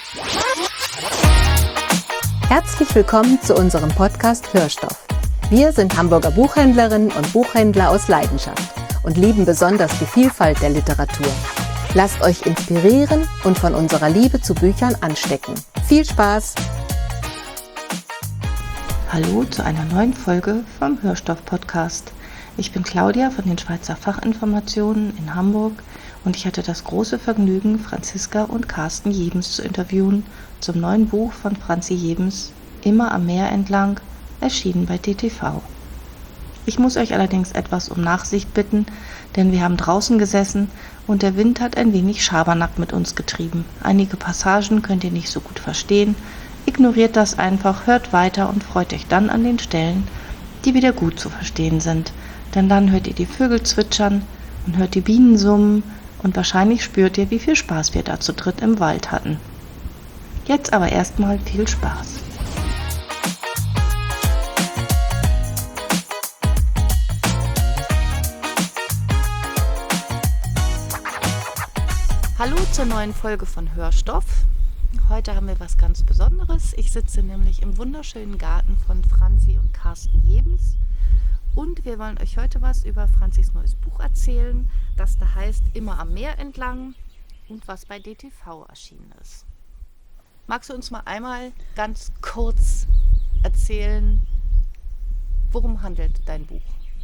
Herzlich willkommen zu unserem Podcast Hörstoff. Wir sind Hamburger Buchhändlerinnen und Buchhändler aus Leidenschaft und lieben besonders die Vielfalt der Literatur. Lasst euch inspirieren und von unserer Liebe zu Büchern anstecken. Viel Spaß! Hallo zu einer neuen Folge vom Hörstoff-Podcast. Ich bin Claudia von den Schweizer Fachinformationen in Hamburg und ich hatte das große Vergnügen, Franziska und Carsten Jebens zu interviewen zum neuen Buch von Franzi Jebens, Immer am Meer entlang, erschienen bei DTV. Ich muss euch allerdings etwas um Nachsicht bitten, denn wir haben draußen gesessen und der Wind hat ein wenig Schabernack mit uns getrieben. Einige Passagen könnt ihr nicht so gut verstehen. Ignoriert das einfach, hört weiter und freut euch dann an den Stellen, die wieder gut zu verstehen sind. Denn dann hört ihr die Vögel zwitschern und hört die Bienen summen und wahrscheinlich spürt ihr, wie viel Spaß wir da zu dritt im Wald hatten. Jetzt aber erstmal viel Spaß. Hallo zur neuen Folge von Hörstoff. Heute haben wir was ganz Besonderes. Ich sitze nämlich im wunderschönen Garten von Franzi und Carsten Jebens. Und wir wollen euch heute was über Franzis neues Buch erzählen, das da heißt Immer am Meer entlang und was bei DTV erschienen ist. Magst du uns mal einmal ganz kurz erzählen, worum handelt dein Buch?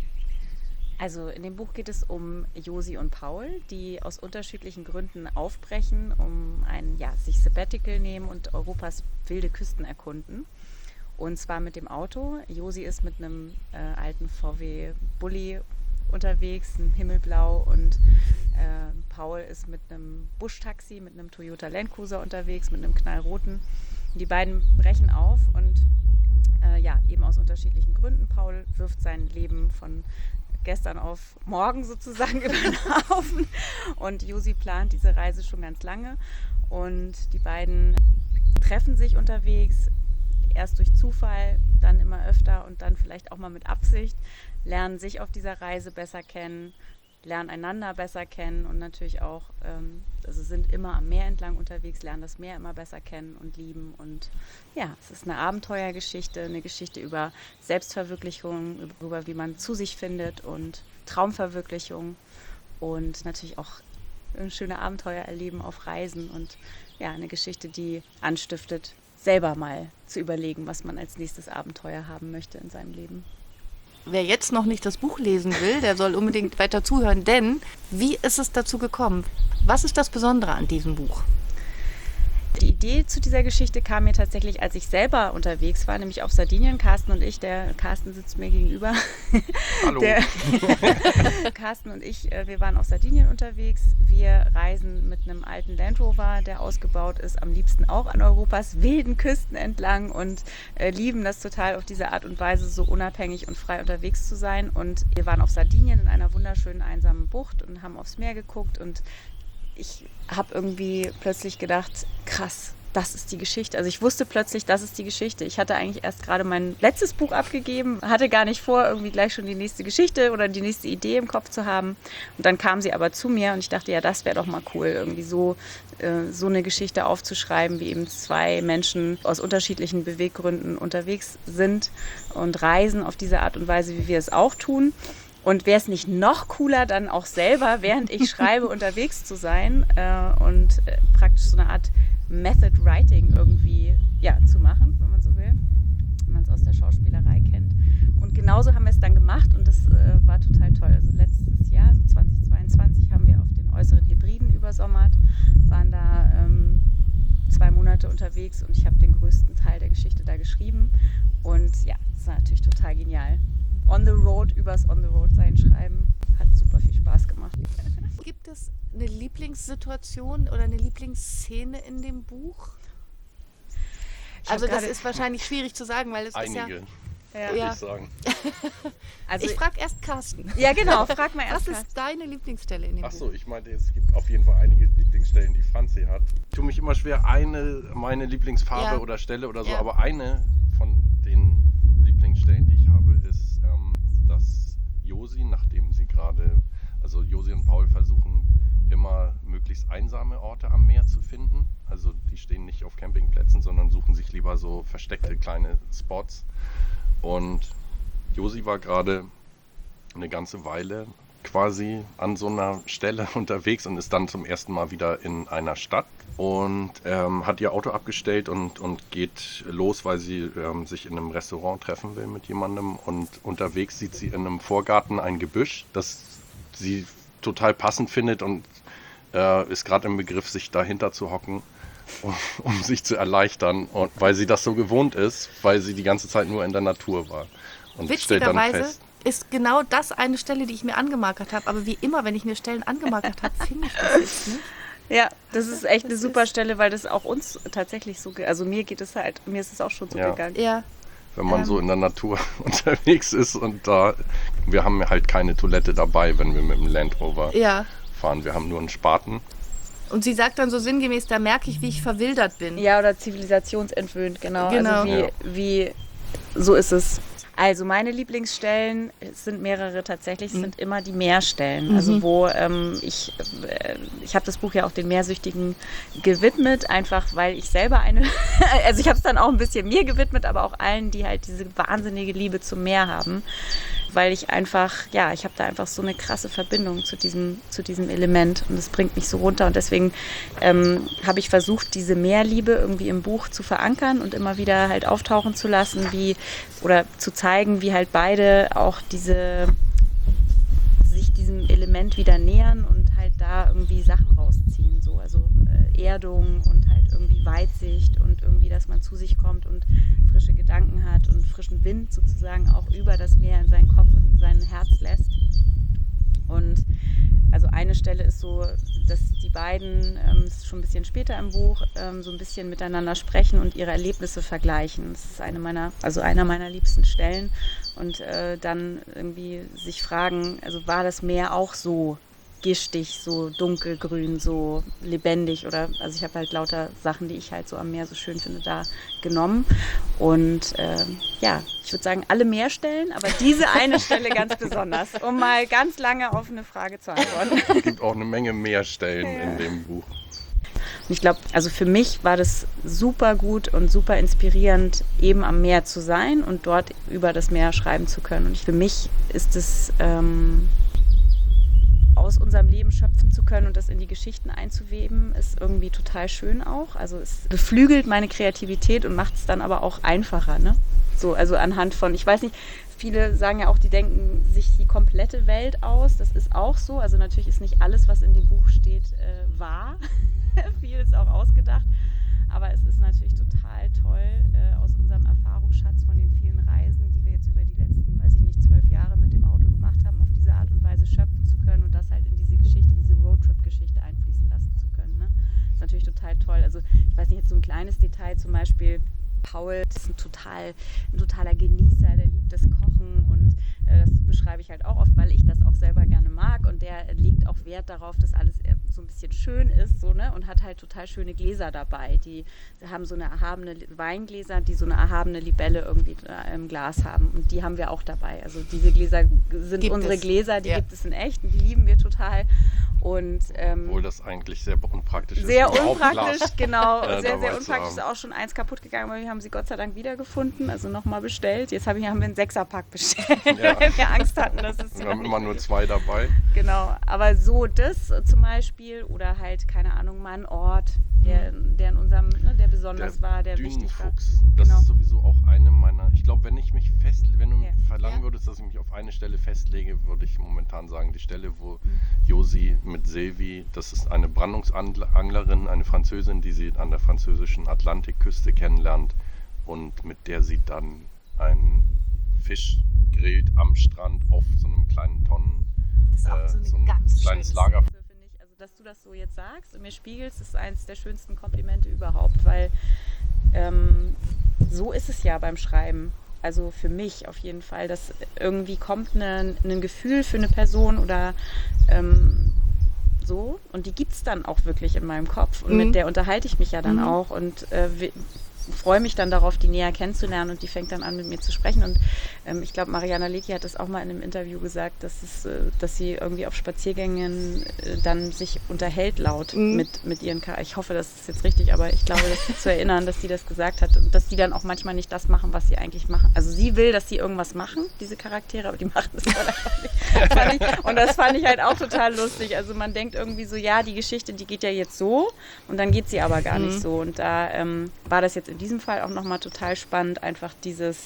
Also in dem Buch geht es um Josi und Paul, die aus unterschiedlichen Gründen aufbrechen, um sich Sabbatical nehmen und Europas wilde Küsten erkunden. Und zwar mit dem Auto. Josi ist mit einem alten VW Bulli unterwegs, ein Himmelblau, und Paul ist mit einem Buschtaxi, mit einem Toyota Land Cruiser unterwegs, mit einem knallroten. Die beiden brechen auf und eben aus unterschiedlichen Gründen. Paul wirft sein Leben von gestern auf morgen sozusagen über den Haufen und Josi plant diese Reise schon ganz lange und die beiden treffen sich unterwegs, erst durch Zufall, dann immer öfter und dann vielleicht auch mal mit Absicht, lernen sich auf dieser Reise besser kennen, lernen einander besser kennen und natürlich auch, sind immer am Meer entlang unterwegs, lernen das Meer immer besser kennen und lieben. Und ja, es ist eine Abenteuergeschichte, eine Geschichte über Selbstverwirklichung, über wie man zu sich findet und Traumverwirklichung und natürlich auch schöne Abenteuer erleben auf Reisen und ja, eine Geschichte, die anstiftet, selber mal zu überlegen, was man als nächstes Abenteuer haben möchte in seinem Leben. Wer jetzt noch nicht das Buch lesen will, der soll unbedingt weiter zuhören, denn wie ist es dazu gekommen? Was ist das Besondere an diesem Buch? Die Idee zu dieser Geschichte kam mir tatsächlich, als ich selber unterwegs war, nämlich auf Sardinien. Carsten und ich, der Carsten sitzt mir gegenüber. Hallo. Carsten und ich, wir waren auf Sardinien unterwegs. Wir reisen mit einem alten Land Rover, der ausgebaut ist, am liebsten auch an Europas wilden Küsten entlang und lieben das total, auf diese Art und Weise so unabhängig und frei unterwegs zu sein. Und wir waren auf Sardinien in einer wunderschönen einsamen Bucht und haben aufs Meer geguckt und ich habe irgendwie plötzlich gedacht, krass, das ist die Geschichte. Also ich wusste plötzlich, das ist die Geschichte. Ich hatte eigentlich erst gerade mein letztes Buch abgegeben, hatte gar nicht vor, irgendwie gleich schon die nächste Geschichte oder die nächste Idee im Kopf zu haben. Und dann kam sie aber zu mir und ich dachte, ja, das wäre doch mal cool, irgendwie so eine Geschichte aufzuschreiben, wie eben zwei Menschen aus unterschiedlichen Beweggründen unterwegs sind und reisen auf diese Art und Weise, wie wir es auch tun. Und wäre es nicht noch cooler, dann auch selber, während ich schreibe, unterwegs zu sein und praktisch so eine Art Method Writing irgendwie zu machen, wenn man so will, wenn man es aus der Schauspielerei kennt. Und genauso haben wir es dann gemacht und das war total toll. Also letztes Jahr, so 2022, haben wir auf den Äußeren Hebriden übersommert, waren da 2 Monate unterwegs und ich habe den größten Teil der Geschichte da geschrieben. Und ja, das war natürlich total genial. On the Road, übers On the Road sein schreiben, hat super viel Spaß gemacht. Gibt es eine Lieblingssituation oder eine Lieblingsszene in dem Buch? Also das ist wahrscheinlich schwierig zu sagen, weil es einige, ist würde ich sagen. Also ich frage erst Carsten. Ja genau, frag mal erst. Was ist deine Lieblingsstelle in dem Buch? Achso, ich meinte, es gibt auf jeden Fall einige Lieblingsstellen, die Franzi hat. Ich tue mich immer schwer, meine Lieblingsfarbe oder Stelle oder so, aber eine von den Lieblingsstellen, die ich habe, ist, dass Josi, nachdem sie gerade, also Josi und Paul versuchen immer möglichst einsame Orte am Meer zu finden. Also die stehen nicht auf auf Campingplätzen, sondern suchen sich lieber so versteckte kleine Spots. Und Josi war gerade eine ganze Weile quasi an so einer Stelle unterwegs und ist dann zum ersten Mal wieder in einer Stadt und hat ihr Auto abgestellt und geht los, weil sie sich in einem Restaurant treffen will mit jemandem, und unterwegs sieht sie in einem Vorgarten ein Gebüsch, das sie total passend findet, und ist gerade im Begriff, sich dahinter zu hocken, um sich zu erleichtern, und weil sie das so gewohnt ist, weil sie die ganze Zeit nur in der Natur war. Und stellt dann fest, ist genau das eine Stelle, die ich mir angemarkert habe. Aber wie immer, wenn ich mir Stellen angemarkert habe, finde ich das jetzt nicht. Ja, das ist echt eine super Stelle, weil das auch uns tatsächlich so, also mir ist es auch schon so gegangen. Ja. Wenn man so in der Natur unterwegs ist und wir haben halt keine Toilette dabei, wenn wir mit dem Land Rover fahren. Wir haben nur einen Spaten. Und sie sagt dann so sinngemäß, da merke ich, wie ich verwildert bin. Ja, oder zivilisationsentwöhnt, genau. Also wie so ist es. Also meine Lieblingsstellen, es sind mehrere tatsächlich, sind immer die Meerstellen. Also wo ich habe das Buch ja auch den Meersüchtigen gewidmet, einfach weil ich selber also ich habe es dann auch ein bisschen mir gewidmet, aber auch allen, die halt diese wahnsinnige Liebe zum Meer haben. Weil ich einfach, ich habe da einfach so eine krasse Verbindung zu diesem Element, und es bringt mich so runter, und deswegen habe ich versucht, diese Meerliebe irgendwie im Buch zu verankern und immer wieder halt auftauchen zu lassen, oder zu zeigen, wie halt beide auch sich diesem Element wieder nähern und halt da irgendwie Sachen rausziehen, so, also Erdung und halt irgendwie Weitsicht und irgendwie, dass man zu sich kommt und frische Gedanken hat und frischen Wind sozusagen auch über das Meer in seinen Kopf und in sein Herz lässt. Und also eine Stelle ist so, dass die beiden, ist schon ein bisschen später im Buch, so ein bisschen miteinander sprechen und ihre Erlebnisse vergleichen. Das ist einer meiner liebsten Stellen. Und dann irgendwie sich fragen, also war das Meer auch so gistig, so dunkelgrün, so lebendig, oder, also ich habe halt lauter Sachen, die ich halt so am Meer so schön finde, da genommen. Und ich würde sagen, alle Meerstellen, aber diese eine Stelle ganz besonders, um mal ganz lange auf eine Frage zu antworten. Es gibt auch eine Menge Meerstellen in dem Buch. Und ich glaube, also für mich war das super gut und super inspirierend, eben am Meer zu sein und dort über das Meer schreiben zu können. Und für mich ist es aus unserem Leben schöpfen zu können und das in die Geschichten einzuweben, ist irgendwie total schön auch. Also es beflügelt meine Kreativität und macht es dann aber auch einfacher, ne? So, also anhand von, ich weiß nicht, viele sagen ja auch, die denken sich die komplette Welt aus. Das ist auch so. Also natürlich ist nicht alles, was in dem Buch steht, wahr. Viel ist auch ausgedacht. Aber es ist natürlich total toll, aus unserem Erfahrungsschatz von den vielen Reisen, die wir jetzt über die letzten, 12 Jahre mit dem Auto gemacht haben, auf diese Art und Weise schöpfen zu können und das halt in diese Geschichte, in diese Roadtrip-Geschichte einfließen lassen zu können. Ne? Das ist natürlich total toll. Also ich weiß nicht, jetzt so ein kleines Detail, zum Beispiel Paul ist ein totaler Genießer, der liebt das Kochen, und das beschreibe ich halt auch oft, weil ich das auch selber gerne mag, und der legt auch Wert darauf, dass alles so ein bisschen schön ist, so, ne? Und hat halt total schöne Gläser dabei, die haben so eine erhabene Weingläser, die so eine erhabene Libelle irgendwie im Glas haben, und die haben wir auch dabei. Also diese Gläser sind unsere Gläser, die gibt es in echt, und die lieben wir total. Und, obwohl das eigentlich sehr unpraktisch ist. Sehr unpraktisch, genau. Sehr unpraktisch. Ist auch schon eins kaputt gegangen, aber wir haben sie Gott sei Dank wiedergefunden, also nochmal bestellt. Jetzt haben wir einen 6er-Pack bestellt, weil wir Angst hatten, dass es... Wir haben immer nur 2 dabei. Genau, aber so das zum Beispiel, oder halt, keine Ahnung, mal ein Ort, der in unserem, der besonders war, der wichtig war. Das ist sowieso auch eine meiner... Ich glaube, wenn du verlangen würdest, dass ich mich auf eine Stelle festlege, würde ich momentan sagen, die Stelle, wo Josi mit Sylvie, das ist eine Brandungsanglerin, eine Französin, die sie an der französischen Atlantikküste kennenlernt und mit der sie dann einen Fisch grillt am Strand auf so einem kleinen Tonnen. Das ist auch so ein ganz kleines Lager. Finde ich, also dass du das so jetzt sagst und mir spiegelst, ist eines der schönsten Komplimente überhaupt, weil so ist es ja beim Schreiben. Also für mich auf jeden Fall, dass irgendwie kommt ein Gefühl für eine Person oder so, und die gibt es dann auch wirklich in meinem Kopf, und mit der unterhalte ich mich ja dann auch, und freue mich dann darauf, die näher kennenzulernen und die fängt dann an, mit mir zu sprechen. Und ich glaube, Mariana Lecki hat das auch mal in einem Interview gesagt, dass sie irgendwie auf Spaziergängen dann sich unterhält laut mit ihren Charakteren. Ich hoffe, das ist jetzt richtig, aber ich glaube, das zu erinnern, dass sie das gesagt hat und dass die dann auch manchmal nicht das machen, was sie eigentlich machen. Also sie will, dass sie irgendwas machen, diese Charaktere, aber die machen das dann einfach nicht. Und das fand ich halt auch total lustig. Also man denkt irgendwie so, ja, die Geschichte, die geht ja jetzt so und dann geht sie aber gar nicht so. Und da war das jetzt in diesem Fall auch nochmal total spannend, einfach dieses,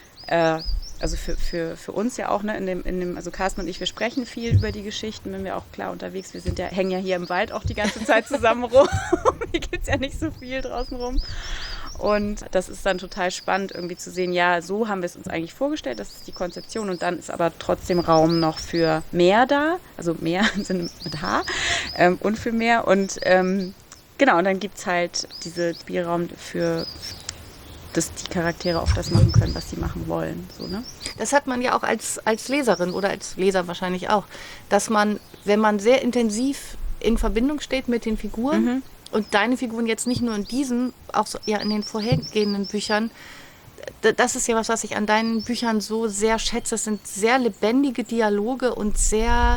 also für uns ja auch, ne, also Carsten und ich, wir sprechen viel über die Geschichten, wenn wir auch klar unterwegs, wir hängen ja hier im Wald auch die ganze Zeit zusammen rum. Hier gibt es ja nicht so viel draußen rum. Und das ist dann total spannend, irgendwie zu sehen, ja, so haben wir es uns eigentlich vorgestellt, das ist die Konzeption und dann ist aber trotzdem Raum noch für mehr da, also mehr im Sinne mit H und für mehr und genau, und dann gibt es halt diesen Spielraum für, dass die Charaktere auch das machen können, was sie machen wollen. So, ne? Das hat man ja auch als Leserin oder als Leser wahrscheinlich auch, dass man, wenn man sehr intensiv in Verbindung steht mit den Figuren, und deine Figuren jetzt nicht nur in diesen, auch so, ja, in den vorhergehenden Büchern, das ist ja was ich an deinen Büchern so sehr schätze. Es sind sehr lebendige Dialoge und sehr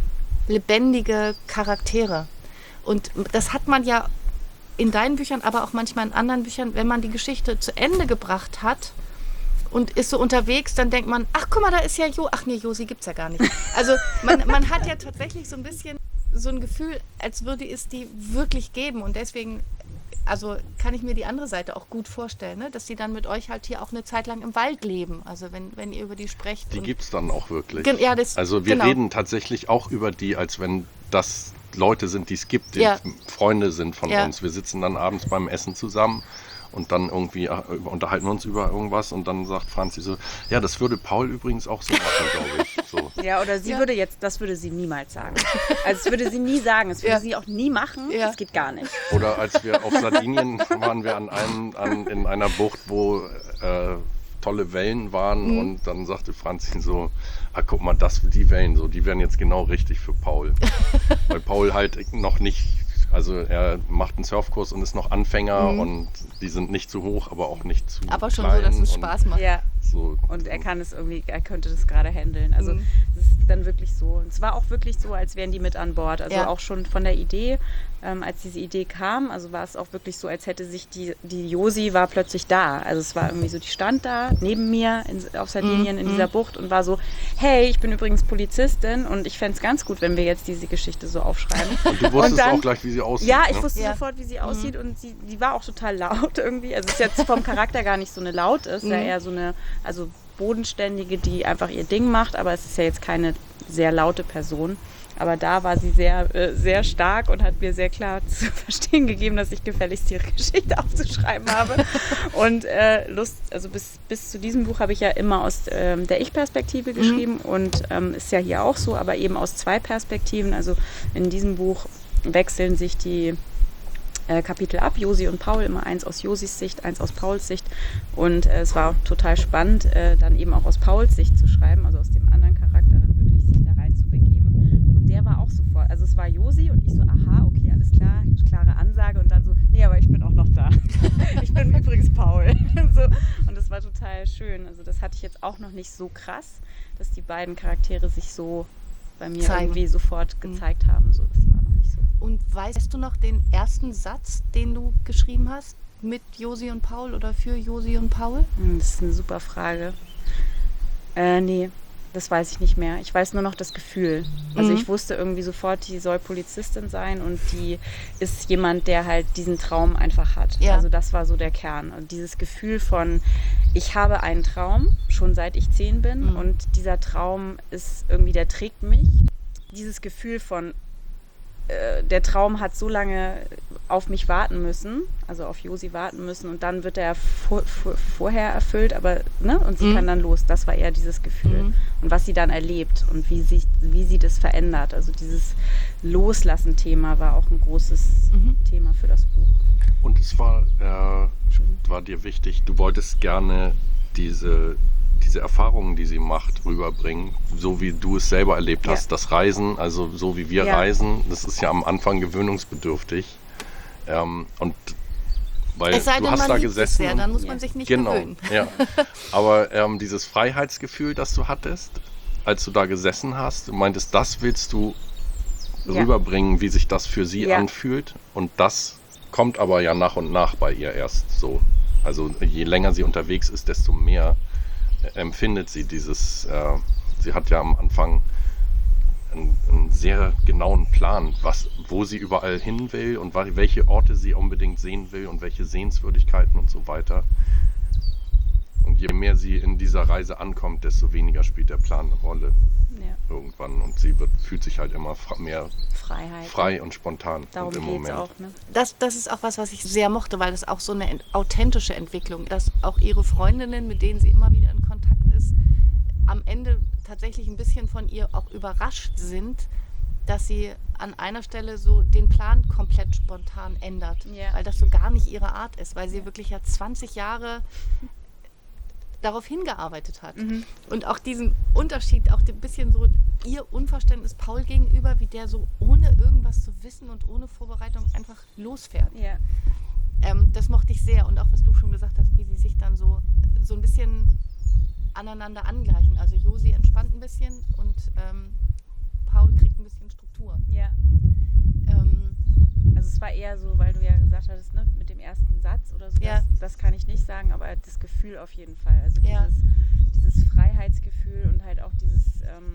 lebendige Charaktere. Und das hat man ja in deinen Büchern, aber auch manchmal in anderen Büchern, wenn man die Geschichte zu Ende gebracht hat und ist so unterwegs, dann denkt man, ach guck mal, da ist ja Josi gibt's ja gar nicht. Also man hat ja tatsächlich so ein bisschen so ein Gefühl, als würde es die wirklich geben und deswegen, also kann ich mir die andere Seite auch gut vorstellen, ne? Dass die dann mit euch halt hier auch eine Zeit lang im Wald leben, also wenn ihr über die sprecht. Die gibt es dann auch wirklich. Ja, also wir reden tatsächlich auch über die, als wenn das Leute sind, die es gibt, die Freunde sind von uns. Wir sitzen dann abends beim Essen zusammen und dann irgendwie unterhalten wir uns über irgendwas und dann sagt Franzi so, ja, das würde Paul übrigens auch so machen, glaube ich. So. Ja, oder sie würde jetzt, das würde sie niemals sagen. Also das würde sie nie sagen, das würde sie auch nie machen, das geht gar nicht. Oder als wir auf Sardinien waren wir in einer Bucht, wo tolle Wellen waren und dann sagte Franzi so, guck mal, die Wellen, so, die wären jetzt genau richtig für Paul. Weil Paul halt noch nicht, also er macht einen Surfkurs und ist noch Anfänger und die sind nicht zu hoch, aber auch nicht zu aber schon klein. So, dass es Spaß macht. Ja. So. Und er könnte das gerade handeln. Also es ist dann wirklich so. Und es war auch wirklich so, als wären die mit an Bord. Also auch schon von der Idee, als diese Idee kam, also war es auch wirklich so, als hätte sich die Josi war plötzlich da. Also es war irgendwie so, die stand da neben mir auf Sardinien in dieser Bucht und war so, hey, ich bin übrigens Polizistin und ich fände es ganz gut, wenn wir jetzt diese Geschichte so aufschreiben. Und du wusstest auch gleich, wie sie aussieht. Ja, ich wusste sofort, wie sie aussieht und die war auch total laut irgendwie. Also es ist jetzt vom Charakter gar nicht so eine laut ist, ja eher so eine, also bodenständige, die einfach ihr Ding macht, aber es ist ja jetzt keine sehr laute Person. Aber da war sie sehr, sehr stark und hat mir sehr klar zu verstehen gegeben, dass ich gefälligst ihre Geschichte aufzuschreiben habe. Und also bis zu diesem Buch habe ich ja immer aus der Ich-Perspektive geschrieben und ist ja hier auch so, aber eben aus zwei Perspektiven. Also in diesem Buch wechseln sich die Kapitel ab, Josi und Paul, immer eins aus Josis Sicht, eins aus Pauls Sicht. Und es war total spannend, dann eben auch aus Pauls Sicht zu schreiben, also aus dem anderen Charakter dann wirklich sich da rein zu begeben. Und der war auch sofort, also es war Josi und ich so, aha, okay, alles klar, klare Ansage und dann so, nee, aber ich bin auch noch da. Ich bin übrigens Paul. So. Und das war total schön. Also das hatte ich jetzt auch noch nicht so krass, dass die beiden Charaktere sich so bei mir irgendwie sofort gezeigt haben. So, das war noch nicht so. Und weißt du noch den ersten Satz, den du geschrieben hast mit Josi und Paul oder für Josi und Paul? Das ist eine super Frage. Nee, das weiß ich nicht mehr. Ich weiß nur noch das Gefühl. Also ich wusste irgendwie sofort, die soll Polizistin sein und die ist jemand, der halt diesen Traum einfach hat. Ja. Also das war so der Kern. Und dieses Gefühl von, ich habe einen Traum, schon seit ich 10 bin und dieser Traum ist irgendwie, der trägt mich. Dieses Gefühl von, der Traum hat so lange auf mich warten müssen, also auf Josi warten müssen und dann wird er vorher erfüllt, aber ne, und sie kann dann los. Das war eher dieses Gefühl und was sie dann erlebt und wie sie das verändert. Also dieses Loslassen-Thema war auch ein großes Thema für das Buch. Und es war dir wichtig, du wolltest gerne diese Erfahrungen, die sie macht, rüberbringen, so wie du es selber erlebt hast, das Reisen, also so wie wir reisen, das ist ja am Anfang gewöhnungsbedürftig. Und Weil es sei denn, du hast man da liebt gesessen. es sehr, dann muss man sich nicht gewöhnen. Ja. Aber dieses Freiheitsgefühl, das du hattest, als du da gesessen hast, du meintest, das willst du rüberbringen, wie sich das für sie anfühlt. Und das kommt aber ja nach und nach bei ihr erst so. Also je länger sie unterwegs ist, desto mehr empfindet sie dieses, sie hat ja am Anfang einen sehr genauen Plan, wo sie überall hin will und welche Orte sie unbedingt sehen will und welche Sehenswürdigkeiten und so weiter. Und je mehr sie in dieser Reise ankommt, desto weniger spielt der Plan eine Rolle irgendwann. Und sie fühlt sich halt immer mehr frei und spontan. Darum im geht's Moment. auch. Ne? Das ist auch was ich sehr mochte, weil das auch so eine authentische Entwicklung ist. Dass auch ihre Freundinnen, mit denen sie immer wieder in Kontakt ist, am Ende tatsächlich ein bisschen von ihr auch überrascht sind, dass sie an einer Stelle so den Plan komplett spontan ändert. Ja. Weil das so gar nicht ihre Art ist, weil sie wirklich ja 20 Jahre darauf hingearbeitet hat. Mhm. Und auch diesen Unterschied, auch ein bisschen so ihr Unverständnis Paul gegenüber, wie der so ohne irgendwas zu wissen und ohne Vorbereitung einfach losfährt. Ja. Das mochte ich sehr. Und auch was du schon gesagt hast, wie sie sich dann so ein bisschen aneinander angleichen. Also Josi entspannt ein bisschen und Paul kriegt ein bisschen Struktur. Ja. Also es war eher so, weil du ja gesagt hattest, ne, mit dem ersten Satz oder so, das kann ich nicht sagen, aber das Gefühl auf jeden Fall. Also dieses Freiheitsgefühl und halt auch dieses,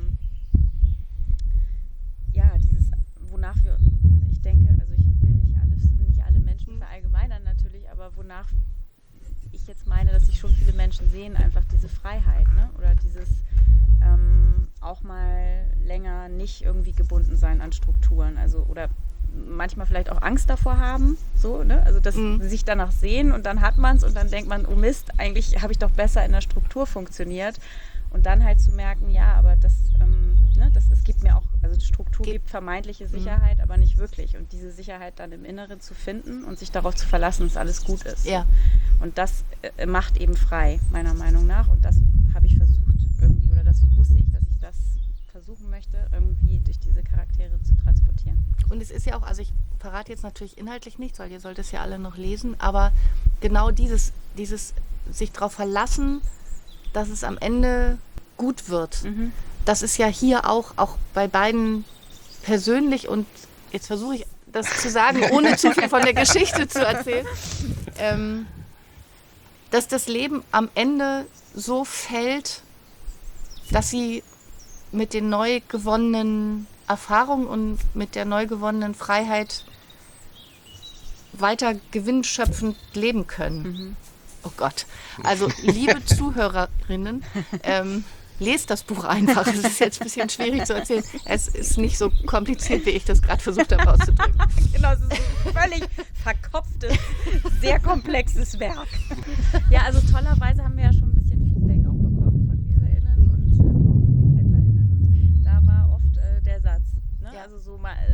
dieses, wonach ich denke, also ich will nicht alle Menschen verallgemeinern natürlich, aber wonach ich jetzt meine, dass sich schon viele Menschen sehen, einfach diese Freiheit, ne? Oder dieses auch mal länger nicht irgendwie gebunden sein an Strukturen, also oder manchmal vielleicht auch Angst davor haben, so, ne? Also dass sie sich danach sehen und dann hat man es und dann denkt man, oh Mist, eigentlich habe ich doch besser in der Struktur funktioniert und dann halt zu merken, ja, aber es gibt mir auch, also die Struktur gibt vermeintliche Sicherheit, aber nicht wirklich und diese Sicherheit dann im Inneren zu finden und sich darauf zu verlassen, dass alles gut ist. Ja. Und das macht eben frei, meiner Meinung nach und das habe ich versucht irgendwie, oder das wusste ich, dass ich das versuchen möchte, irgendwie durch diese Charaktere zu transportieren. Und es ist ja auch, also ich verrate jetzt natürlich inhaltlich nichts, weil ihr sollt es ja alle noch lesen, aber genau dieses sich darauf verlassen, dass es am Ende gut wird. Mhm. Das ist ja hier auch bei beiden persönlich und jetzt versuche ich das zu sagen, ohne zu viel von der Geschichte zu erzählen, dass das Leben am Ende so fällt, dass sie mit den neu gewonnenen Erfahrungen und mit der neu gewonnenen Freiheit weiter gewinnschöpfend leben können. Mhm. Oh Gott. Also, liebe Zuhörerinnen, lest das Buch einfach. Es ist jetzt ein bisschen schwierig zu erzählen. Es ist nicht so kompliziert, wie ich das gerade versucht habe auszudrücken. Genau, es ist ein völlig verkopftes, sehr komplexes Werk. Ja, also tollerweise haben wir ja schon ein bisschen Feedback auch bekommen von LeserInnen und BuchhändlerInnen. Und da war oft der Satz. Ne? Ja. Also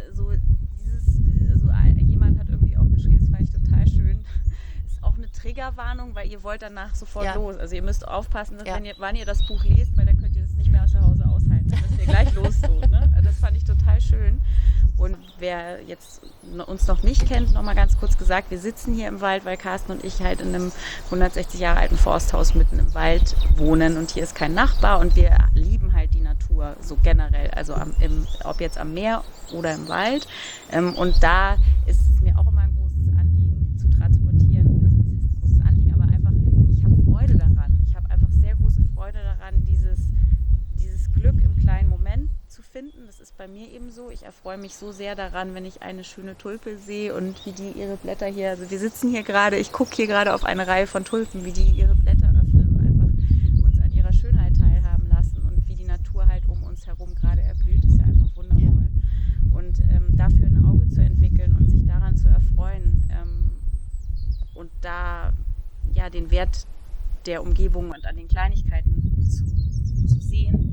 jemand hat irgendwie auch geschrieben, das fand ich total schön. Ist auch eine Triggerwarnung, weil ihr wollt danach sofort los. Also ihr müsst aufpassen, dass wann ihr das Buch lest, weil dann könnt ihr das nicht mehr zu Hause aushalten. Dann müsst ihr gleich los. So, ne? Das fand ich total schön. Und wer jetzt uns noch nicht kennt, noch mal ganz kurz gesagt, wir sitzen hier im Wald, weil Carsten und ich halt in einem 160 Jahre alten Forsthaus mitten im Wald wohnen und hier ist kein Nachbar und wir lieben halt die Natur so generell, also ob jetzt am Meer oder im Wald. Und da ist es mir auch immer ein großes Anliegen zu transportieren, also was heißt ein großes Anliegen, aber einfach, ich habe Freude daran. Ich habe einfach sehr große Freude daran, dieses Glück im kleinen Moment zu finden. Das ist bei mir eben so. Ich erfreue mich so sehr daran, wenn ich eine schöne Tulpe sehe und wie die ihre Blätter hier, also wir sitzen hier gerade, ich gucke hier gerade auf eine Reihe von Tulpen, wie die ihre Blätter öffnen und einfach uns an ihrer Schönheit teilhaben lassen und wie die Natur halt um uns herum gerade erblüht, ist ja einfach wundervoll. Ja. Und dafür ein Auge zu entwickeln und sich daran zu erfreuen und da ja den Wert der Umgebung und an den Kleinigkeiten zu sehen,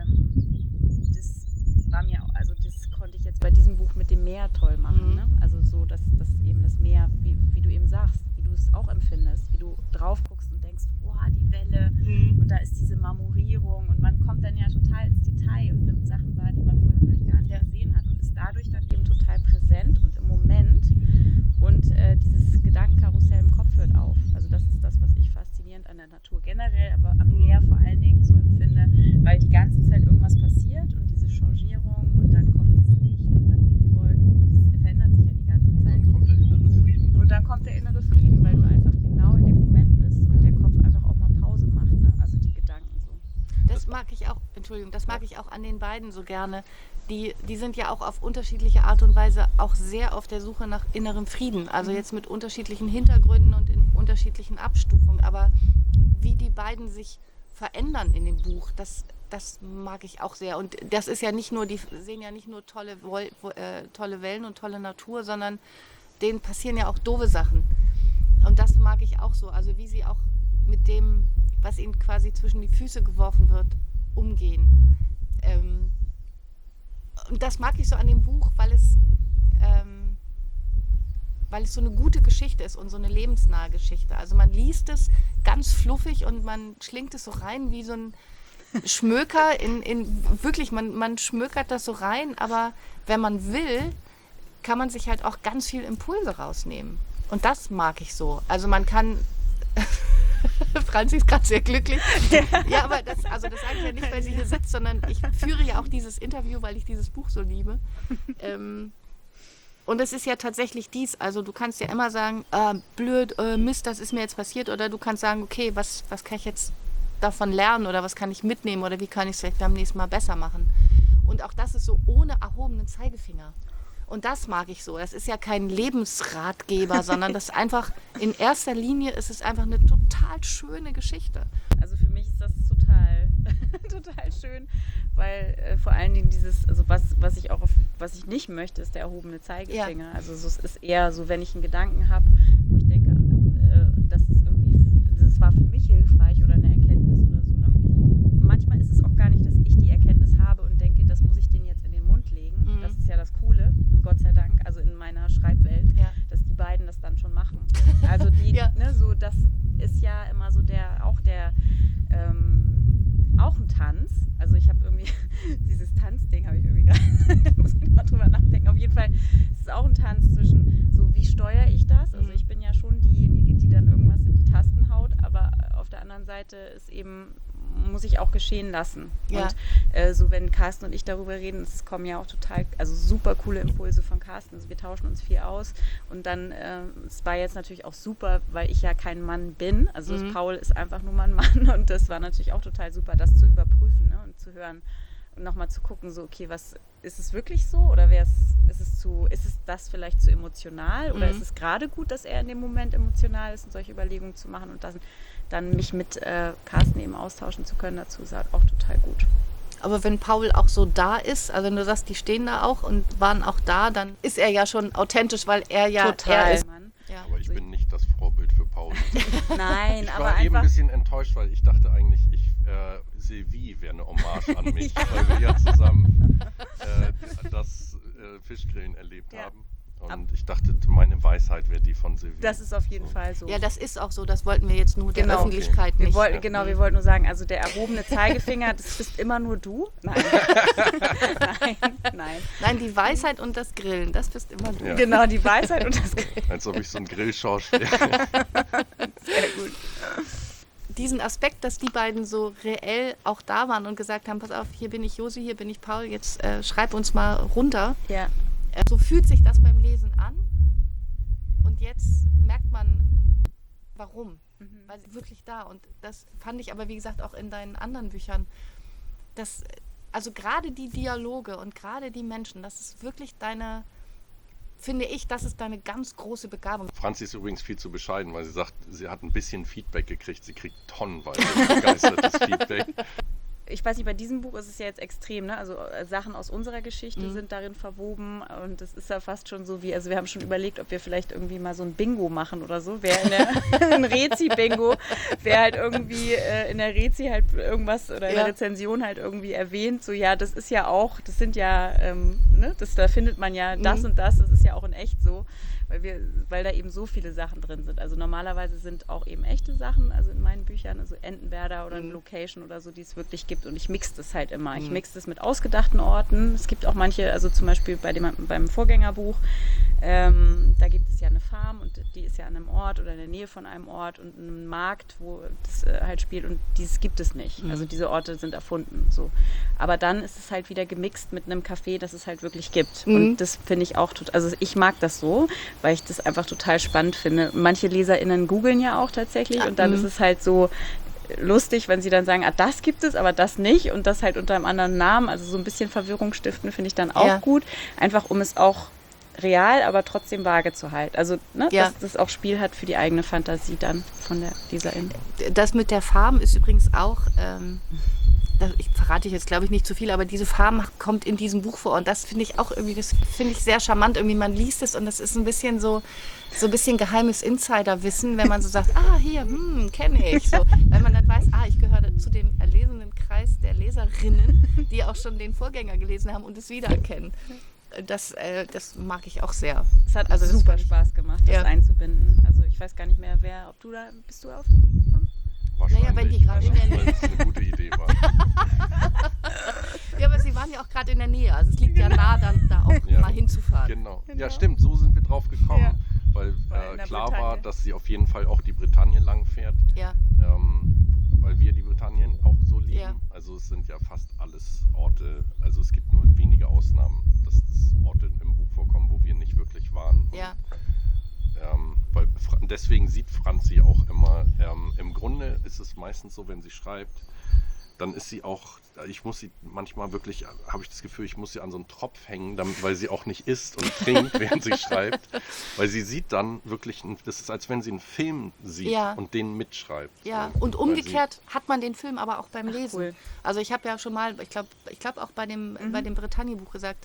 das war mir, also das konnte ich jetzt bei diesem Buch mit dem Meer toll machen. Ne? Also so, dass eben das Meer, wie du eben sagst, wie du es auch empfindest, wie du drauf guckst und denkst, boah, die Welle und da ist diese Marmorierung und man kommt dann ja total ins Detail und nimmt Sachen wahr, die man vorher vielleicht gar nicht gesehen hat und ist dadurch dann eben total präsent und im Moment und dieses Gedankenkarussell im Kopf Frieden, weil du einfach genau in dem Moment bist und der Kopf einfach auch mal Pause macht, ne? Also die Gedanken so. Das mag ich auch, Entschuldigung, das mag ich auch an den beiden so gerne. Die sind ja auch auf unterschiedliche Art und Weise auch sehr auf der Suche nach innerem Frieden. Also jetzt mit unterschiedlichen Hintergründen und in unterschiedlichen Abstufungen. Aber wie die beiden sich verändern in dem Buch, das mag ich auch sehr. Und das ist ja nicht nur, die sehen ja nicht nur tolle Wellen und tolle Natur, sondern denen passieren ja auch doofe Sachen. Und das mag ich auch so. Also wie sie auch mit dem, was ihnen quasi zwischen die Füße geworfen wird, umgehen. Und das mag ich so an dem Buch, weil es so eine gute Geschichte ist und so eine lebensnahe Geschichte. Also man liest es ganz fluffig und man schlingt es so rein wie so ein Schmöker. Wirklich, man schmökert das so rein, aber wenn man will, kann man sich halt auch ganz viel Impulse rausnehmen. Und das mag ich so. Also man kann... Franzi ist gerade sehr glücklich. Ja, aber das sage ich ja nicht, weil sie hier sitzt, sondern ich führe ja auch dieses Interview, weil ich dieses Buch so liebe. Und es ist ja tatsächlich dies, also du kannst ja immer sagen, blöd, Mist, das ist mir jetzt passiert, oder du kannst sagen, okay, was kann ich jetzt davon lernen oder was kann ich mitnehmen oder wie kann ich es vielleicht beim nächsten Mal besser machen. Und auch das ist so ohne erhobenen Zeigefinger. Und das mag ich so. Das ist ja kein Lebensratgeber, sondern das einfach, in erster Linie ist es einfach eine total schöne Geschichte. Also für mich ist das total schön, weil vor allen Dingen dieses, also was ich nicht möchte, ist der erhobene Zeigefinger. Ja. Also es ist eher so, wenn ich einen Gedanken habe, wo ich denke, das war für mich hilfreich oder eine Erkenntnis oder so. Ne? Manchmal ist es auch gar nicht, dass ich die Erkenntnis habe und denke, das muss ich denen jetzt in den Mund legen. Mhm. Das ist ja das Coole, Gott sei Dank, also in meiner Schreibwelt, dass die beiden das dann schon machen. Also das ist ja immer so auch ein Tanz. Also ich habe irgendwie, dieses Tanzding habe ich irgendwie gerade, muss ich mal drüber nachdenken. Auf jeden Fall ist es auch ein Tanz zwischen, so wie steuere ich das? Also ich bin ja schon diejenige, die dann irgendwas in die Tasten haut, aber auf der anderen Seite ist eben, muss ich auch geschehen lassen. Ja. Und so wenn Carsten und ich darüber reden, es kommen ja auch super coole Impulse von Carsten. Also wir tauschen uns viel aus und dann, es war jetzt natürlich auch super, weil ich ja kein Mann bin. Also Paul ist einfach nur mal ein Mann und das war natürlich auch total super, das zu überprüfen, ne, und zu hören und nochmal zu gucken, so okay, ist es wirklich so oder ist es das vielleicht zu emotional oder ist es gerade gut, dass er in dem Moment emotional ist und solche Überlegungen zu machen und dann mich mit Carsten eben austauschen zu können dazu, ist halt auch total gut. Aber wenn Paul auch so da ist, also wenn du sagst, die stehen da auch und waren auch da, dann ist er ja schon authentisch, weil er ja total ist. Ja. Aber ich bin nicht das Vorbild für Paul. Nein, ich war eben ein bisschen enttäuscht, weil ich dachte eigentlich, Sylvie wäre eine Hommage an mich, weil wir ja zusammen das Fischgrillen erlebt haben. Und ich dachte, meine Weisheit wäre die von Sylvie. Das ist auf jeden Fall so. Ja, das ist auch so. Das wollten wir jetzt nur der Öffentlichkeit nicht. Wir wollten nur sagen, also der erhobene Zeigefinger, das bist immer nur du. Nein. Nein, die Weisheit und das Grillen, das bist immer du. Ja. Genau, die Weisheit und das Grillen. Als ob ich so ein Grillschorsch wäre. Sehr gut. Diesen Aspekt, dass die beiden so reell auch da waren und gesagt haben, pass auf, hier bin ich Josi, hier bin ich Paul, jetzt schreib uns mal runter. Ja. So fühlt sich das beim Lesen an und jetzt merkt man, warum. Weil sie wirklich da, und das fand ich aber, wie gesagt, auch in deinen anderen Büchern, also gerade die Dialoge und gerade die Menschen, das ist wirklich das ist deine ganz große Begabung. Franzi ist übrigens viel zu bescheiden, weil sie sagt, sie hat ein bisschen Feedback gekriegt, sie kriegt tonnenweise begeistertes Feedback. Ich weiß nicht, bei diesem Buch ist es ja jetzt extrem, ne? Also Sachen aus unserer Geschichte sind darin verwoben und es ist ja fast schon so wie, also wir haben schon überlegt, ob wir vielleicht irgendwie mal so ein Bingo machen oder so, ein Rezi-Bingo, wer halt irgendwie in der Rezi halt irgendwas oder in der Rezension halt irgendwie erwähnt, so ja, das ist ja auch, das sind ja, da findet man ja das und das ist ja auch in echt so. Weil da eben so viele Sachen drin sind. Also normalerweise sind auch eben echte Sachen, also in meinen Büchern, also Entenwerder oder eine Location oder so, die es wirklich gibt. gibt. Und ich mixe das halt immer. Ich mixe das mit ausgedachten Orten. Es gibt auch manche, also zum Beispiel beim Vorgängerbuch, da gibt es ja eine Farm und die ist ja an einem Ort oder in der Nähe von einem Ort und einem Markt, wo das halt spielt, und dieses gibt es nicht. Also diese Orte sind erfunden. So. Aber dann ist es halt wieder gemixt mit einem Café, das es halt wirklich gibt. Und das finde ich auch total, also ich mag das so, weil ich das einfach total spannend finde. Manche LeserInnen googeln ja auch tatsächlich und dann ist es halt so lustig, wenn sie dann sagen, das gibt es, aber das nicht und das halt unter einem anderen Namen. Also so ein bisschen Verwirrung stiften finde ich dann auch gut. Einfach um es auch real, aber trotzdem vage zu halten. Also, dass das auch Spiel hat für die eigene Fantasie dann von der Leserin. Das mit der Farm ist übrigens auch, ich verrate jetzt glaube ich nicht zu viel, aber diese Farm kommt in diesem Buch vor und das finde ich auch irgendwie, das finde ich sehr charmant. Irgendwie man liest es und das ist ein bisschen so ein bisschen geheimes Insiderwissen, wenn man so sagt, hier, kenne ich. So, weil man dann weiß, ich gehöre zu dem erlesenen Kreis der Leserinnen, die auch schon den Vorgänger gelesen haben und es wiedererkennen. Das mag ich auch sehr. Es hat also super Spaß gemacht, das einzubinden. Also ich weiß gar nicht mehr, bist du auf die Idee gekommen? Wahrscheinlich. Naja, wenn die gerade in der Nähe. Weil es eine gute Idee war. Ja, aber sie waren ja auch gerade in der Nähe. Also es liegt ja nah, dann da auch mal hinzufahren. Genau. Ja, stimmt. So sind wir drauf gekommen. Ja. Weil klar Bretagne war, dass sie auf jeden Fall auch die Bretagne lang fährt. Ja. Weil wir die Bretagne auch so lieben. Ja. Also es sind ja fast alles Orte. Also es gibt nur wenige Ausnahmen, dass es Orte im Buch vorkommen, wo wir nicht wirklich waren. Ja. Weil deswegen sieht Franzi auch immer, im Grunde ist es meistens so, wenn sie schreibt, dann ist sie auch, ich muss sie manchmal wirklich, habe ich das Gefühl, ich muss sie an so einen Tropf hängen, weil sie auch nicht isst und trinkt, während sie schreibt. Weil sie sieht dann wirklich, das ist, als wenn sie einen Film sieht und den mitschreibt. Ja, und umgekehrt hat man den Film aber auch beim Lesen. Cool. Also ich habe ja schon mal, ich glaube auch bei dem Bretagne-Buch gesagt,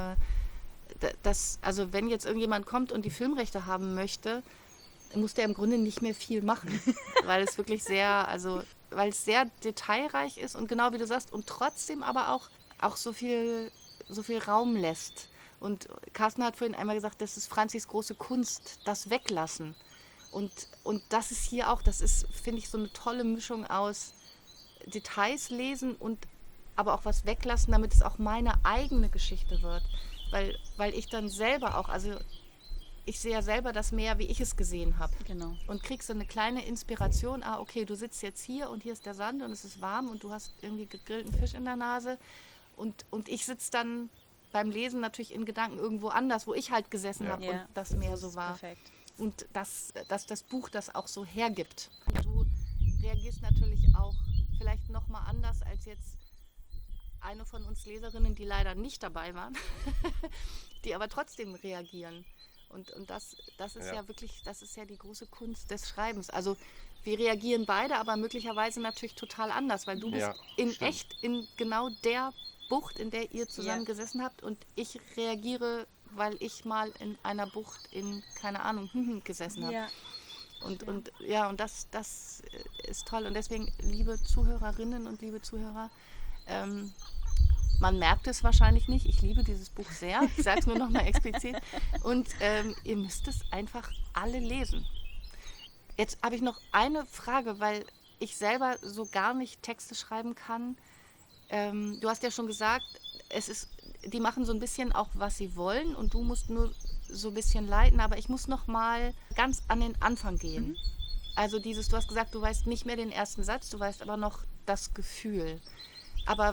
dass, also wenn jetzt irgendjemand kommt und die Filmrechte haben möchte, muss der im Grunde nicht mehr viel machen, weil es wirklich weil es sehr detailreich ist und genau wie du sagst und trotzdem aber auch so viel Raum lässt. Und Carsten hat vorhin einmal gesagt, das ist Franzis große Kunst, das Weglassen. Und das ist hier auch, das ist, finde ich, so eine tolle Mischung aus Details lesen und aber auch was weglassen, damit es auch meine eigene Geschichte wird. Weil ich dann selber auch, also ich sehe ja selber das Meer, wie ich es gesehen habe. Genau. Und kriegst so eine kleine Inspiration, okay, du sitzt jetzt hier und hier ist der Sand und es ist warm und du hast irgendwie gegrillten Fisch in der Nase. Und ich sitze dann beim Lesen natürlich in Gedanken irgendwo anders, wo ich halt gesessen habe und das Meer so war. Perfekt. Und dass das Buch das auch so hergibt. Und du reagierst natürlich auch vielleicht nochmal anders als jetzt eine von uns Leserinnen, die leider nicht dabei waren, die aber trotzdem reagieren. Und das ist ja wirklich, das ist ja die große Kunst des Schreibens. Also wir reagieren beide, aber möglicherweise natürlich total anders, weil du bist echt in genau der Bucht, in der ihr zusammen gesessen habt und ich reagiere, weil ich mal in einer Bucht in, keine Ahnung, gesessen habe. Ja. Und das ist toll. Und deswegen, liebe Zuhörerinnen und liebe Zuhörer, man merkt es wahrscheinlich nicht. Ich liebe dieses Buch sehr. Ich sage es nur noch mal explizit. Und ihr müsst es einfach alle lesen. Jetzt habe ich noch eine Frage, weil ich selber so gar nicht Texte schreiben kann. Du hast ja schon gesagt, die machen so ein bisschen auch, was sie wollen und du musst nur so ein bisschen leiten. Aber ich muss noch mal ganz an den Anfang gehen. Also du hast gesagt, du weißt nicht mehr den ersten Satz, du weißt aber noch das Gefühl. Aber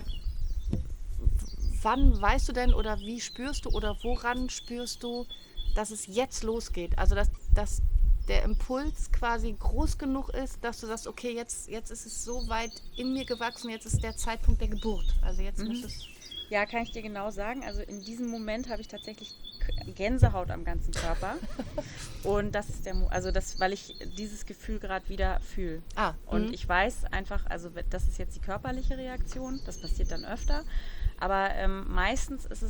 wann weißt du denn oder wie spürst du oder woran spürst du, dass es jetzt losgeht? Also dass der Impuls quasi groß genug ist, dass du sagst, okay, jetzt ist es so weit in mir gewachsen, jetzt ist der Zeitpunkt der Geburt. Also jetzt muss es... Ja, kann ich dir genau sagen. Also in diesem Moment habe ich tatsächlich Gänsehaut am ganzen Körper. Und das ist weil ich dieses Gefühl gerade wieder fühle. Und ich weiß einfach, also das ist jetzt die körperliche Reaktion, das passiert dann öfter. Aber meistens ist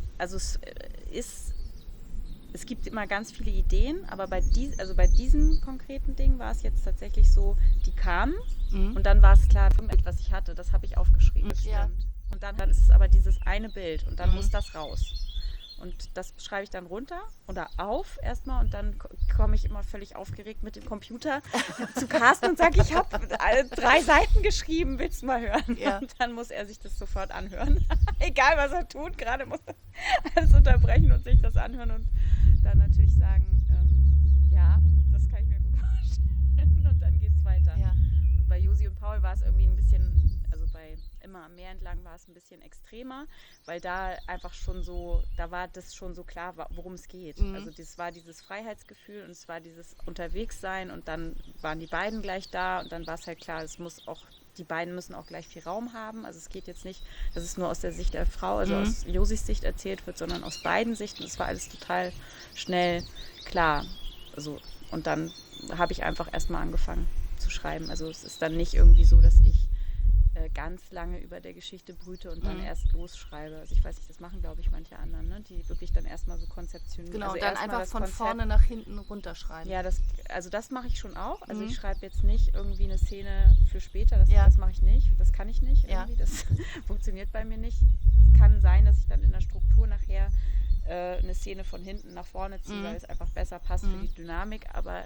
es gibt immer ganz viele Ideen, aber bei diesem konkreten Ding war es jetzt tatsächlich so, die kamen und dann war es klar, was ich hatte, das habe ich aufgeschrieben. Das stimmt. Und dann ist es aber dieses eine Bild und dann muss das raus. Und das schreibe ich dann runter oder auf erstmal und dann komme ich immer völlig aufgeregt mit dem Computer zu Carsten und sage, ich habe 3 Seiten geschrieben, willst du mal hören? Ja. Und dann muss er sich das sofort anhören. Egal, was er tut, gerade muss er alles unterbrechen und sich das anhören und dann natürlich sagen, ja, das kann ich mir gut vorstellen. Und dann geht's weiter. Ja. Und bei Josi und Paul war es irgendwie ein bisschen, also bei Immer am Meer entlang war es ein bisschen extremer, weil da einfach schon so, da war das schon so klar, worum es geht. Also das war dieses Freiheitsgefühl und es war dieses Unterwegssein und dann waren die beiden gleich da und dann war es halt klar, die beiden müssen auch gleich viel Raum haben. Also es geht jetzt nicht, dass es nur aus der Sicht der Frau, also aus Josis Sicht erzählt wird, sondern aus beiden Sichten. Das war alles total schnell klar. Also, und dann habe ich einfach erstmal angefangen zu schreiben. Also es ist dann nicht irgendwie so, dass ich ganz lange über der Geschichte brüte und dann erst losschreibe. Also ich weiß nicht, das machen, glaube ich, manche anderen, ne? Die wirklich dann erstmal so konzeptionieren. Genau, also dann einfach von vorne nach hinten runterschreiben. Ja, das mache ich schon auch. Also ich schreibe jetzt nicht irgendwie eine Szene für später, das mache ich nicht, das kann ich nicht irgendwie, das funktioniert bei mir nicht. Kann sein, dass ich dann in der Struktur nachher eine Szene von hinten nach vorne ziehe, weil es einfach besser passt für die Dynamik, aber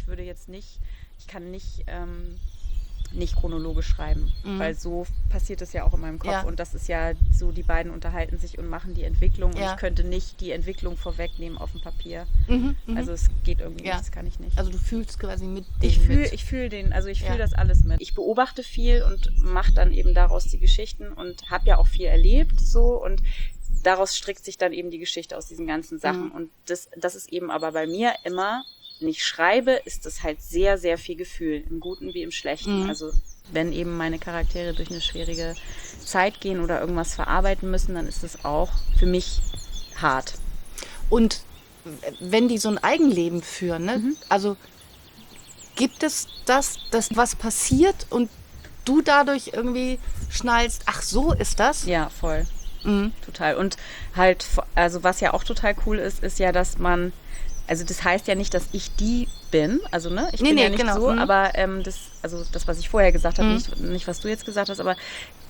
ich kann nicht chronologisch schreiben, weil so passiert es ja auch in meinem Kopf und das ist ja so, die beiden unterhalten sich und machen die Entwicklung und ich könnte nicht die Entwicklung vorwegnehmen auf dem Papier. Also es geht irgendwie nicht, das kann ich nicht. Also du fühlst quasi mit dem Ich fühle das alles mit. Ich beobachte viel und mache dann eben daraus die Geschichten und habe ja auch viel erlebt so und daraus strickt sich dann eben die Geschichte aus diesen ganzen Sachen und das ist eben aber bei mir immer, wenn ich schreibe, ist das halt sehr, sehr viel Gefühl, im Guten wie im Schlechten. Also wenn eben meine Charaktere durch eine schwierige Zeit gehen oder irgendwas verarbeiten müssen, dann ist das auch für mich hart. Und wenn die so ein Eigenleben führen, ne? Also gibt es das, was passiert und du dadurch irgendwie schnallst, ach so ist das? Ja, voll. Total. Und halt, also was ja auch total cool ist, ist ja, dass man, also das heißt ja nicht, dass ich die bin, also ne, ich bin ja nicht so, aber das, was ich vorher gesagt habe, nicht was du jetzt gesagt hast, aber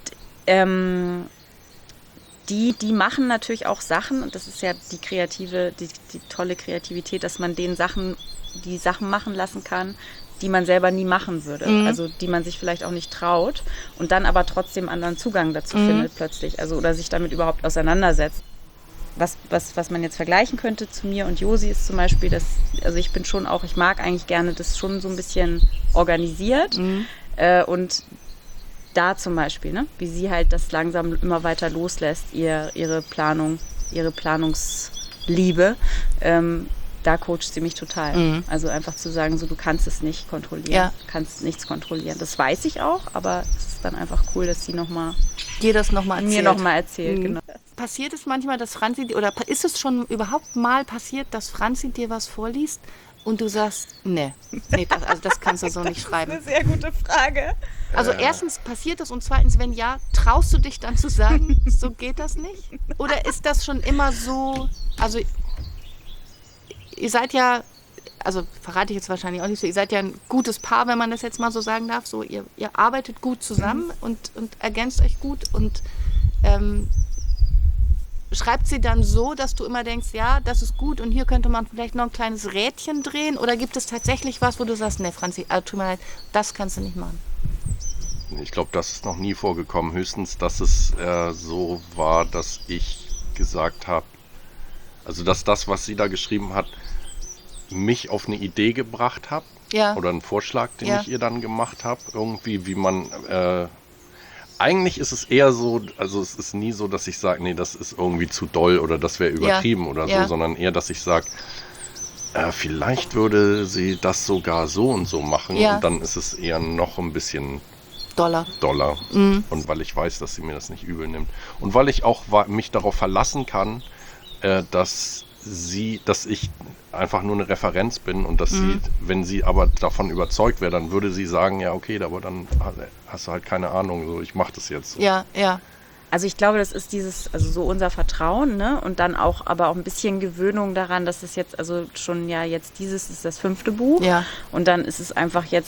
die machen natürlich auch Sachen und das ist ja die tolle Kreativität, dass man die Sachen machen lassen kann, die man selber nie machen würde, also die man sich vielleicht auch nicht traut und dann aber trotzdem anderen Zugang dazu findet plötzlich, also oder sich damit überhaupt auseinandersetzt. Was man jetzt vergleichen könnte zu mir und Josi ist zum Beispiel, also ich mag eigentlich gerne das schon so ein bisschen organisiert und da zum Beispiel, ne, wie sie halt das langsam immer weiter loslässt, ihre Planungsliebe, da coacht sie mich total. Also einfach zu sagen, so du kannst es nicht kontrollieren, du kannst nichts kontrollieren. Das weiß ich auch, aber es ist dann einfach cool, dass sie mir das nochmal erzählt. Genau. Passiert es manchmal, dass Franzi, oder ist es schon überhaupt mal passiert, dass Franzi dir was vorliest und du sagst, nee, das kannst du so nicht schreiben? Das ist eine sehr gute Frage. Also erstens passiert das und zweitens, wenn ja, traust du dich dann zu sagen, so geht das nicht? Oder ist das schon immer so, also ihr seid ja, also verrate ich jetzt wahrscheinlich auch nicht so, ihr seid ja ein gutes Paar, wenn man das jetzt mal so sagen darf, so ihr arbeitet gut zusammen und ergänzt euch gut und schreibt sie dann so, dass du immer denkst, ja, das ist gut und hier könnte man vielleicht noch ein kleines Rädchen drehen oder gibt es tatsächlich was, wo du sagst, nee, Franzi, tut mir leid, das kannst du nicht machen? Ich glaube, das ist noch nie vorgekommen. Höchstens, dass es so war, dass ich gesagt habe, also dass das, was sie da geschrieben hat, mich auf eine Idee gebracht hat oder einen Vorschlag, den ich ihr dann gemacht habe, irgendwie, wie man eigentlich ist es eher so, also es ist nie so, dass ich sage, nee, das ist irgendwie zu doll oder das wäre übertrieben oder so, sondern eher, dass ich sage, vielleicht würde sie das sogar so und so machen und dann ist es eher noch ein bisschen Dollar. Und weil ich weiß, dass sie mir das nicht übel nimmt. Und weil ich auch mich darauf verlassen kann, dass ich einfach nur eine Referenz bin und dass sie, wenn sie aber davon überzeugt wäre, dann würde sie sagen, ja okay, aber dann hast du halt keine Ahnung, so ich mache das jetzt so. Ja. Also ich glaube, das ist also so unser Vertrauen, ne? Und dann aber auch ein bisschen Gewöhnung daran, dass es jetzt, also schon jetzt dieses ist das 5. Buch und dann ist es einfach jetzt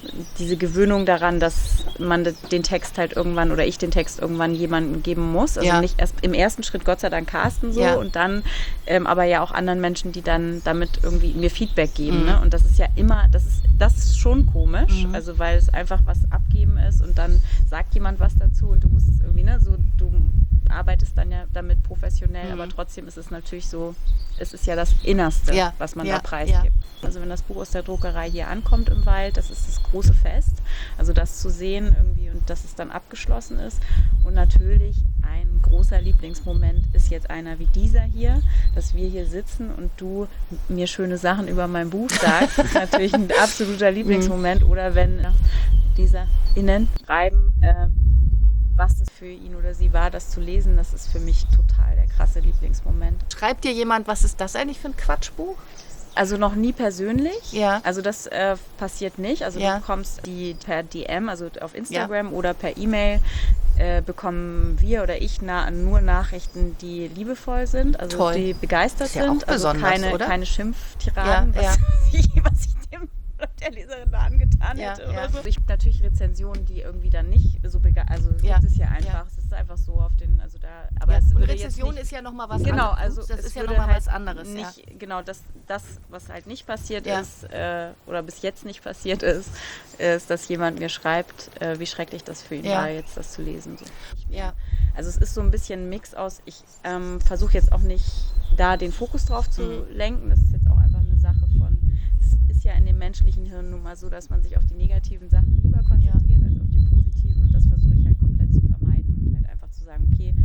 diese Gewöhnung daran, dass man den Text halt irgendwann oder ich den Text irgendwann jemandem geben muss. Also nicht erst im ersten Schritt Gott sei Dank Carsten so und dann aber ja auch anderen Menschen, die dann damit irgendwie mir Feedback geben. Ne? Und das ist ja immer, das ist schon komisch, also weil es einfach was abgeben ist und dann sagt jemand was dazu und du musst es irgendwie, ne, so du arbeitest dann ja damit professionell, aber trotzdem ist es natürlich so, es ist ja das Innerste, was man da preisgibt. Also wenn das Buch aus der Druckerei hier ankommt im Wald, das ist das große Fest. Also das zu sehen irgendwie und dass es dann abgeschlossen ist. Und natürlich ein großer Lieblingsmoment ist jetzt einer wie dieser hier, dass wir hier sitzen und du mir schöne Sachen über mein Buch sagst. Das ist natürlich ein absoluter Lieblingsmoment. Oder wenn LeserInnen schreiben, was das für ihn oder sie war, das zu lesen, das ist für mich total der krasse Lieblingsmoment. Schreibt dir jemand, was ist das eigentlich für ein Quatschbuch? Also noch nie persönlich. Ja. Also das passiert nicht. Also du bekommst die per DM, also auf Instagram oder per E-Mail bekommen wir oder ich nur Nachrichten, die liebevoll sind, also die begeistert sind. Also keine Schimpftiraden, was ich dem der Leserin da angetan hätte oder so. Ich habe natürlich Rezensionen, die irgendwie dann nicht so also gibt es ja einfach. Es ist einfach so auf den, also da, aber es würde Rezension jetzt nicht, ist ja nochmal was genau, anderes. Also das ist ja nochmal halt was anderes. Nicht, genau, das, was halt nicht passiert ist, oder bis jetzt nicht passiert ist, dass jemand mir schreibt, wie schrecklich das für ihn war, jetzt das zu lesen. So. Also es ist so ein bisschen ein Mix aus, ich versuche jetzt auch nicht da den Fokus drauf zu lenken, das ist jetzt auch einfach eine Sache von, es ist ja in dem menschlichen Hirn nun mal so, dass man sich auf die negativen Sachen lieber konzentriert als auf die positiven und das versuche ich halt komplett zu vermeiden und halt einfach zu sagen, okay,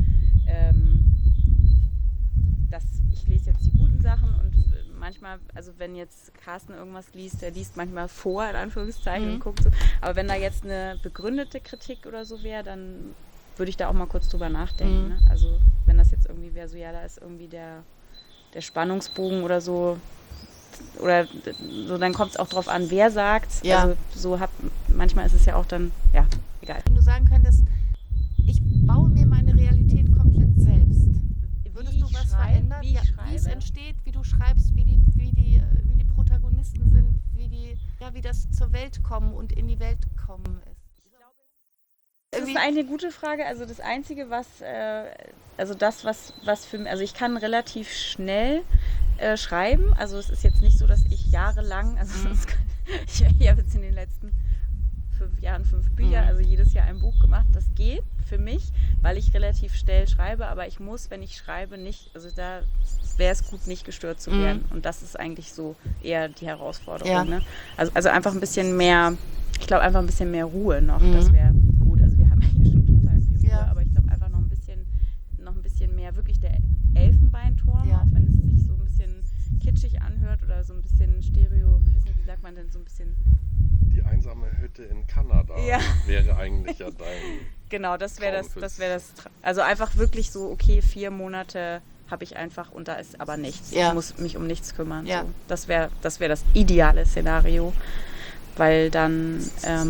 ich lese jetzt die guten Sachen und manchmal, also wenn jetzt Carsten irgendwas liest, der liest manchmal vor, in Anführungszeichen, und guckt so, aber wenn da jetzt eine begründete Kritik oder so wäre, dann würde ich da auch mal kurz drüber nachdenken. Ne? Also wenn das jetzt irgendwie wäre, so da ist irgendwie der Spannungsbogen oder so, oder so, dann kommt es auch drauf an, wer sagt. Also manchmal ist es ja auch dann, egal. Wenn du sagen könntest, ich baue mir meine Realität komplett selbst, würdest du was verändern? Wie es entsteht, wie du schreibst, wie die Protagonisten sind, wie das zur Welt kommen und in die Welt kommen ist. Das ist eine gute Frage. Also das Einzige, was für mich, also ich kann relativ schnell schreiben. Also es ist jetzt nicht so, dass ich jahrelang, ich habe jetzt in den letzten 5 Jahren 5 Bücher, also jedes Jahr ein Buch gemacht. Das geht für mich, weil ich relativ schnell schreibe, aber ich muss, wenn ich schreibe, nicht, also da wäre es gut, nicht gestört zu werden. Und das ist eigentlich so eher die Herausforderung. Ne? Also einfach ein bisschen mehr, ich glaube einfach ein bisschen mehr Ruhe noch, das wäre gut. Also wir haben ja hier schon total viel Ruhe, aber ich glaube einfach noch ein bisschen mehr wirklich der Elfenbeinturm, auch wenn es sich so ein bisschen kitschig anhört oder so ein bisschen Stereo, ich weiß nicht, wie sagt man denn, so ein bisschen... Die einsame Hütte in Kanada wäre eigentlich ja dein... Genau, das wäre das, also einfach wirklich so, okay, 4 Monate habe ich einfach und da ist aber nichts. Ich muss mich um nichts kümmern. So. Das wäre das ideale Szenario, weil dann,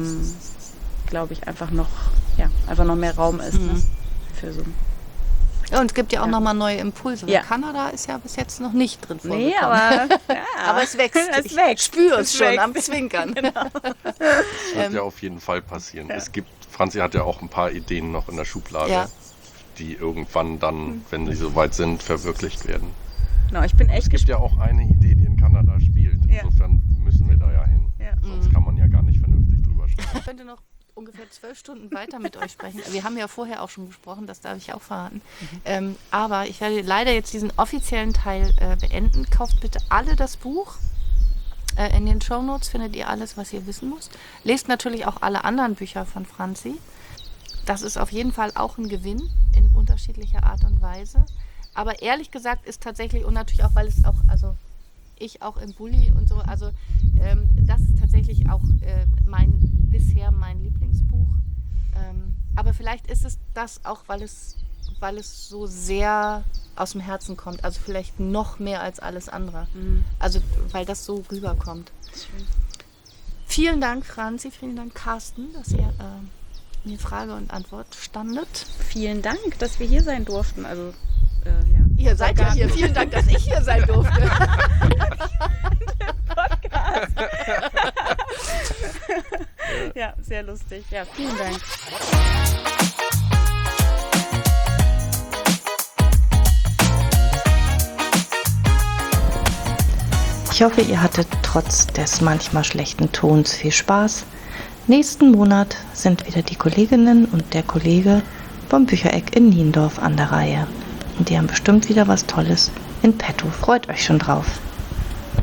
glaube ich, einfach noch mehr Raum ist für so. Ja, und es gibt ja auch nochmal neue Impulse. Kanada ist ja bis jetzt noch nicht drin vorgekommen. Nee, aber, aber es wächst. Ich spüre es schon am Zwinkern. Genau. Das wird ja auf jeden Fall passieren. Franzi hat ja auch ein paar Ideen noch in der Schublade, die irgendwann dann, wenn sie soweit sind, verwirklicht werden. Genau, ich bin echt Es gibt ja auch eine Idee, die in Kanada spielt. Insofern müssen wir da ja hin. Sonst kann man ja gar nicht vernünftig drüber schreiben. Ich könnte noch ungefähr 12 Stunden weiter mit euch sprechen. Wir haben ja vorher auch schon gesprochen, das darf ich auch verraten. Aber ich werde leider jetzt diesen offiziellen Teil beenden. Kauft bitte alle das Buch. In den Shownotes findet ihr alles, was ihr wissen müsst. Lest natürlich auch alle anderen Bücher von Franzi. Das ist auf jeden Fall auch ein Gewinn in unterschiedlicher Art und Weise. Aber ehrlich gesagt ist tatsächlich, und natürlich auch, weil es auch, also ich auch im Bulli und so, also das ist tatsächlich auch bisher mein Lieblingsbuch. Aber vielleicht ist es das auch, weil es so sehr aus dem Herzen kommt. Also vielleicht noch mehr als alles andere. Also weil das so rüberkommt. Schön. Vielen Dank, Franzi, vielen Dank, Carsten, dass ihr mir Frage und Antwort standet. Vielen Dank, dass wir hier sein durften. Also Ihr seid ja hier. Vielen Dank, dass ich hier sein durfte. lustig. Ja, vielen Dank. Ich hoffe, ihr hattet trotz des manchmal schlechten Tons viel Spaß. Nächsten Monat sind wieder die Kolleginnen und der Kollege vom Büchereck in Niendorf an der Reihe. Und die haben bestimmt wieder was Tolles in petto. Freut euch schon drauf.